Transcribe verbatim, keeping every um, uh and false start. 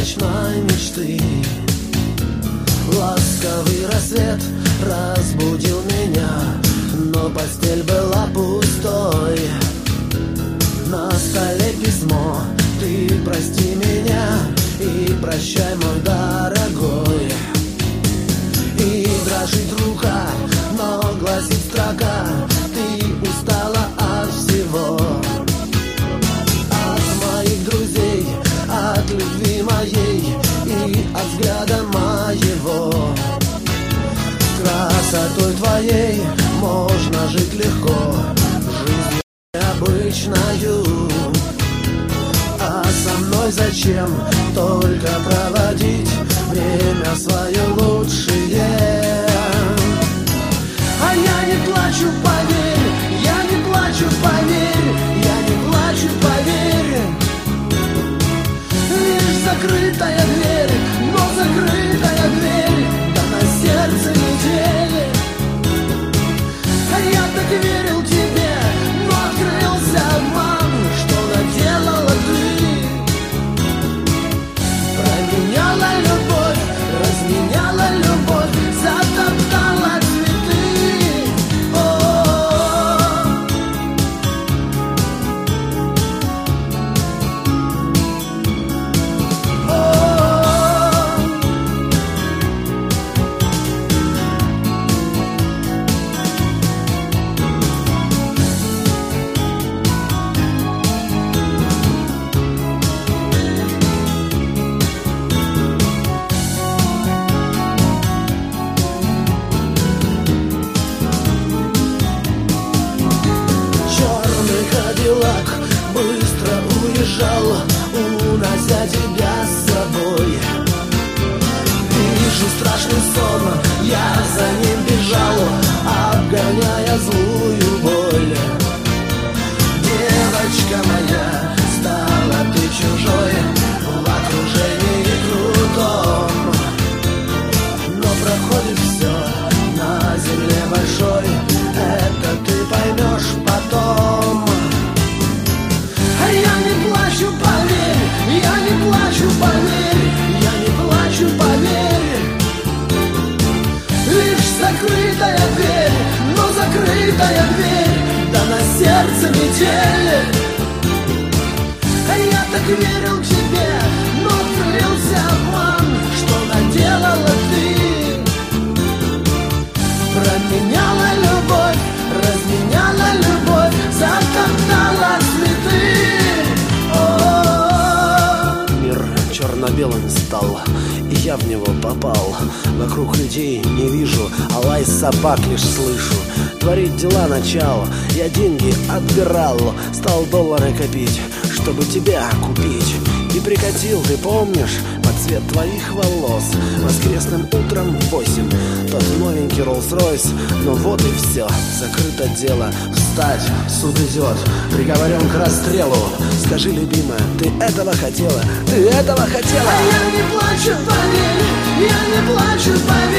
ночной мечты. Ласковый рассвет разбудил меня, но постель была пустой. На столе письмо: ты прости меня и прощай, мой дорогой. И дрожит рука, но гласит строка: ты устала от всего, от моих друзей, от любви моей и от взгляда моего. Красотой твоей можно жить легко, жизнь обычною. А со мной зачем только проводить время свое лучшее? А я не плачу, поверь, я не плачу, поверь, я не плачу, поверь. Лишь закрытая дверь, но закрытая дверь, да на сердце недели. А я так верил тебе, но открылся обман, что наделала ты. Променяла любовь, разменяла любовь, затоптала цветы. О-о-о. Черный кадиллак быстро уезжал, унося тебя с собой. Вижу страшный сон, я за ним бежал, обгоняя злую боль. Девочка моя, стала ты чужой в окружении крутом. Но проходит все на земле большой, это ты поймешь потом. А я не плачу, поверь, я не плачу, поверь, я не плачу, поверь. Лишь закрытая дверь, но закрытая дверь, да на сердце метель. А я так верил тебе, но открылся обман, что наделала ты. Променяла любовь, разменяла любовь, затоптала цветы. О-о-о. Мир черно-белым стал, и я в него попал. Вокруг людей не вижу, а лай собак лишь слышу. Творить дела начал, я деньги отбирал, стал доллары копить, чтобы тебя купить. И прикатил, ты помнишь, под цвет твоих волос воскресным утром в восемь тот новенький Роллс-Ройс. Но вот и все, закрыто дело. Встать, суд идет, приговорен к расстрелу. Скажи, любимая, ты этого хотела? Ты этого хотела? А я не плачу, поверь, я не плачу, поверь.